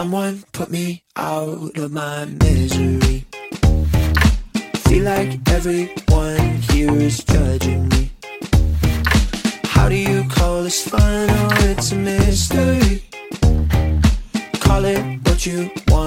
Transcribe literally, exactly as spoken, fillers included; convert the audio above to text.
Someone put me out of my misery. Feel like everyone here is just